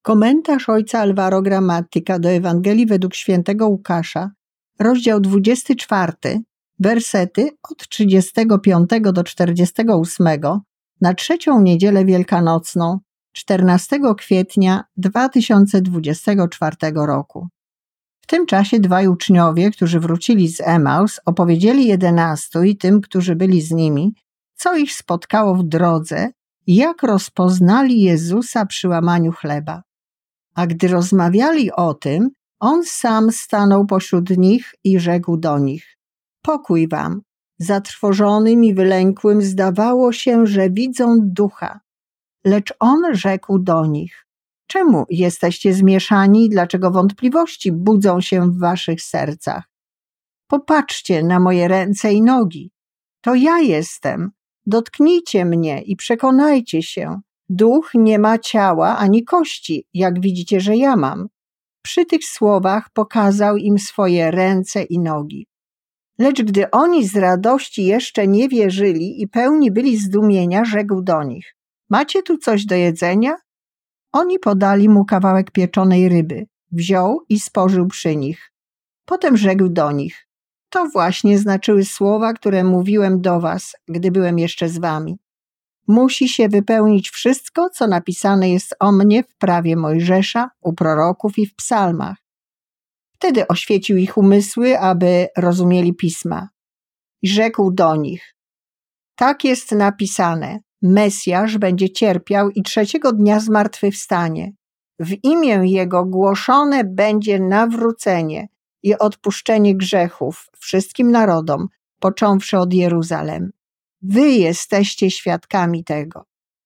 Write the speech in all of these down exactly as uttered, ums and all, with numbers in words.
Komentarz ojca Alvaro Gramatyka do Ewangelii według świętego Łukasza, rozdział dwudziesty czwarty, wersety od trzydziestego piątego do czterdziestego ósmego na trzecią niedzielę wielkanocną, czternastego kwietnia dwa tysiące dwudziestego czwartego roku. W tym czasie dwaj uczniowie, którzy wrócili z Emaus, opowiedzieli jedenastu i tym, którzy byli z nimi, co ich spotkało w drodze i jak rozpoznali Jezusa przy łamaniu chleba. A gdy rozmawiali o tym, On sam stanął pośród nich i rzekł do nich: Pokój wam. Zatrwożonym i wylękłym zdawało się, że widzą ducha. Lecz On rzekł do nich: Czemu jesteście zmieszani i dlaczego wątpliwości budzą się w waszych sercach? Popatrzcie na moje ręce i nogi. To ja jestem. Dotknijcie mnie i przekonajcie się. Duch nie ma ciała ani kości, jak widzicie, że ja mam. Przy tych słowach pokazał im swoje ręce i nogi. Lecz gdy oni z radości jeszcze nie wierzyli i pełni byli zdumienia, rzekł do nich: Macie tu coś do jedzenia? Oni podali mu kawałek pieczonej ryby. Wziął i spożył przy nich. Potem rzekł do nich: To właśnie znaczyły słowa, które mówiłem do was, gdy byłem jeszcze z wami. Musi się wypełnić wszystko, co napisane jest o mnie w prawie Mojżesza, u proroków i w psalmach. Wtedy oświecił ich umysły, aby rozumieli pisma. I rzekł do nich: Tak jest napisane, Mesjasz będzie cierpiał i trzeciego dnia zmartwychwstanie. W imię Jego głoszone będzie nawrócenie i odpuszczenie grzechów wszystkim narodom, począwszy od Jeruzalem. Wy jesteście świadkami tego.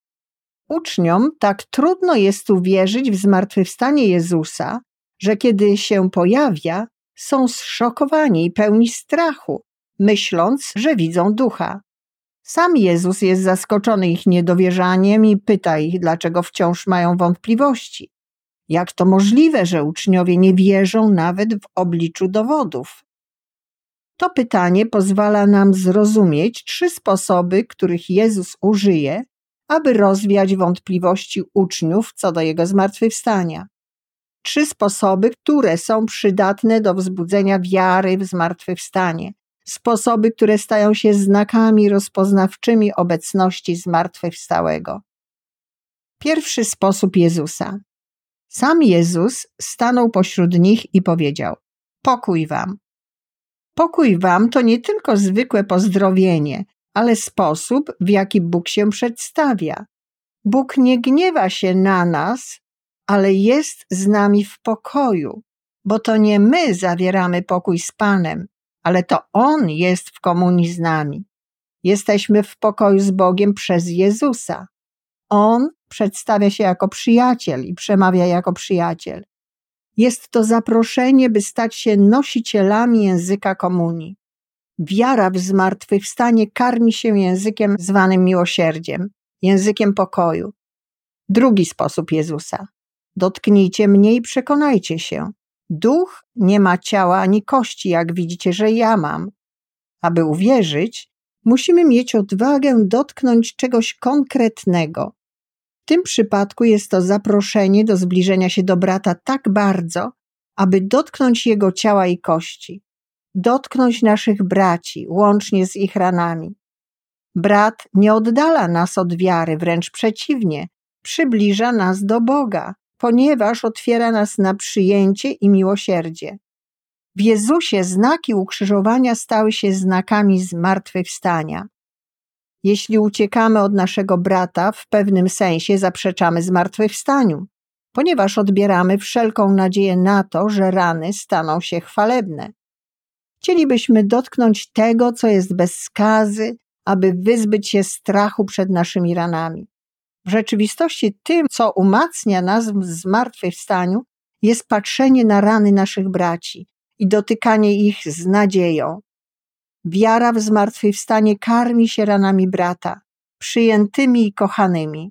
Uczniom tak trudno jest uwierzyć w zmartwychwstanie Jezusa, że kiedy się pojawia, są zszokowani i pełni strachu, myśląc, że widzą ducha. Sam Jezus jest zaskoczony ich niedowierzaniem i pyta ich, dlaczego wciąż mają wątpliwości. Jak to możliwe, że uczniowie nie wierzą nawet w obliczu dowodów? To pytanie pozwala nam zrozumieć trzy sposoby, których Jezus użyje, aby rozwiać wątpliwości uczniów co do Jego zmartwychwstania. Trzy sposoby, które są przydatne do wzbudzenia wiary w zmartwychwstanie. Sposoby, które stają się znakami rozpoznawczymi obecności zmartwychwstałego. Pierwszy sposób Jezusa. Sam Jezus stanął pośród nich i powiedział: Pokój wam. Pokój wam to nie tylko zwykłe pozdrowienie, ale sposób, w jaki Bóg się przedstawia. Bóg nie gniewa się na nas, ale jest z nami w pokoju, bo to nie my zawieramy pokój z Panem, ale to On jest w komunii z nami. Jesteśmy w pokoju z Bogiem przez Jezusa. On przedstawia się jako przyjaciel i przemawia jako przyjaciel. Jest to zaproszenie, by stać się nosicielami języka komunii. Wiara w zmartwychwstanie karmi się językiem zwanym miłosierdziem, językiem pokoju. Drugi sposób Jezusa. Dotknijcie mnie i przekonajcie się. Duch nie ma ciała ani kości, jak widzicie, że ja mam. Aby uwierzyć, musimy mieć odwagę dotknąć czegoś konkretnego. W tym przypadku jest to zaproszenie do zbliżenia się do brata tak bardzo, aby dotknąć jego ciała i kości. Dotknąć naszych braci, łącznie z ich ranami. Brat nie oddala nas od wiary, wręcz przeciwnie, przybliża nas do Boga, ponieważ otwiera nas na przyjęcie i miłosierdzie. W Jezusie znaki ukrzyżowania stały się znakami zmartwychwstania. Jeśli uciekamy od naszego brata, w pewnym sensie zaprzeczamy zmartwychwstaniu, ponieważ odbieramy wszelką nadzieję na to, że rany staną się chwalebne. Chcielibyśmy dotknąć tego, co jest bez skazy, aby wyzbyć się strachu przed naszymi ranami. W rzeczywistości tym, co umacnia nas w zmartwychwstaniu, jest patrzenie na rany naszych braci i dotykanie ich z nadzieją. Wiara w zmartwychwstanie karmi się ranami brata, przyjętymi i kochanymi.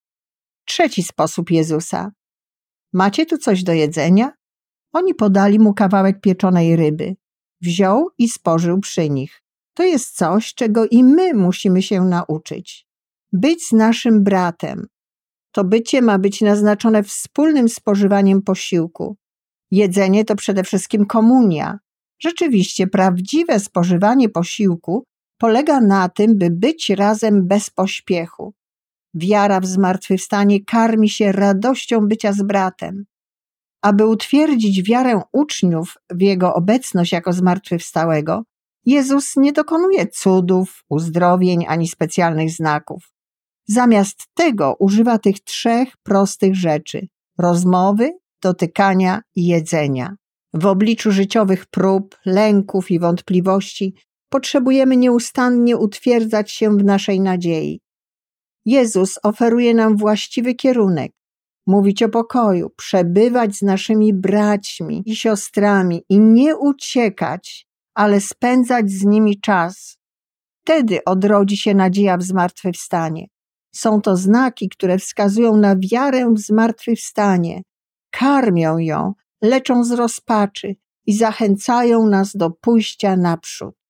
Trzeci sposób Jezusa. Macie tu coś do jedzenia? Oni podali mu kawałek pieczonej ryby. Wziął i spożył przy nich. To jest coś, czego i my musimy się nauczyć. Być z naszym bratem. To bycie ma być naznaczone wspólnym spożywaniem posiłku. Jedzenie to przede wszystkim komunia. Rzeczywiście prawdziwe spożywanie posiłku polega na tym, by być razem bez pośpiechu. Wiara w zmartwychwstanie karmi się radością bycia z bratem. Aby utwierdzić wiarę uczniów w Jego obecność jako zmartwychwstałego, Jezus nie dokonuje cudów, uzdrowień ani specjalnych znaków. Zamiast tego używa tych trzech prostych rzeczy – rozmowy, dotykania i jedzenia. W obliczu życiowych prób, lęków i wątpliwości potrzebujemy nieustannie utwierdzać się w naszej nadziei. Jezus oferuje nam właściwy kierunek, mówić o pokoju, przebywać z naszymi braćmi i siostrami i nie uciekać, ale spędzać z nimi czas. Wtedy odrodzi się nadzieja w zmartwychwstanie. Są to znaki, które wskazują na wiarę w zmartwychwstanie, karmią ją, leczą z rozpaczy i zachęcają nas do pójścia naprzód.